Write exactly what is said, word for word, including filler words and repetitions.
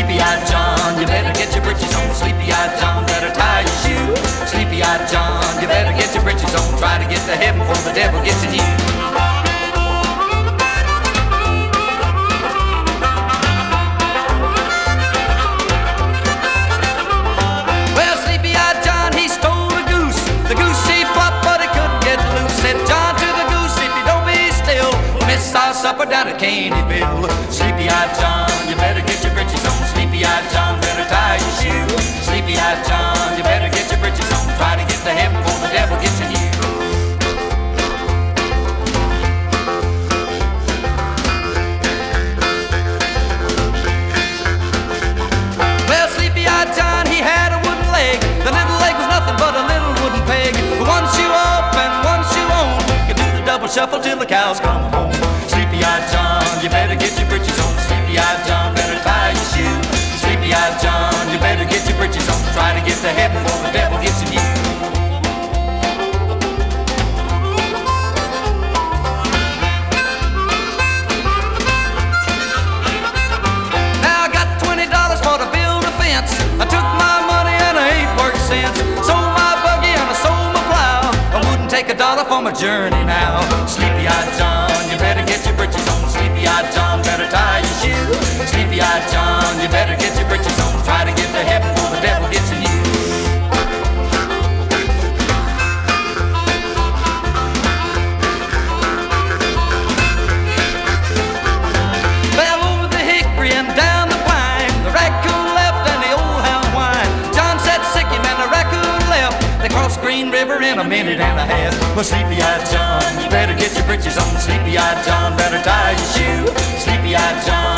Sleepy-eyed John, you better get your britches on. Sleepy-eyed John, better tie your shoe. Sleepy-eyed John, you better get your britches on. Try to get to heaven before the devil gets in you. Well, Sleepy-eyed John, he stole a goose. The goose, he flopped, but he couldn't get loose. Said John to the goose, if you don't be still, miss our supper down at Caneyville. Sleepy-eyed John, you better get your britches on. Sleepy-eyed John, better tie your shoe. Sleepy-eyed John, you better get your britches on. Try to get to heaven before the devil gets in you. Well, Sleepy-eyed John, he had a wooden leg. The little leg was nothing but a little wooden peg. One shoe off and one shoe on. Could do the double shuffle till the cows come home. Sleepy-eyed John, you better get your britches on. Sleepy-eyed John, better tie your shoe. Sleepy-eyed John, you better get your britches on. Try to get to heaven before the devil gets in you. Now I got twenty dollars for to build a fence. I took my money and I ain't worked since. Sold my buggy and I sold my plow. I wouldn't take a dollar for my journey now. Sleepy-eyed John, you better get your britches on. Sleepy-eyed John, better tie your shoe. Sleepy-eyed John, you better get your britches on. Try to get to heaven before the devil gets in you. Well, over the hickory and down the pine, the raccoon left and the old hound whined. John said sick him and the raccoon left. They crossed Green River in a minute and a half. Well, Sleepy-eyed John, you better get your britches on. Sleepy-eyed John, better tie your shoe. Sleepy-eyed John,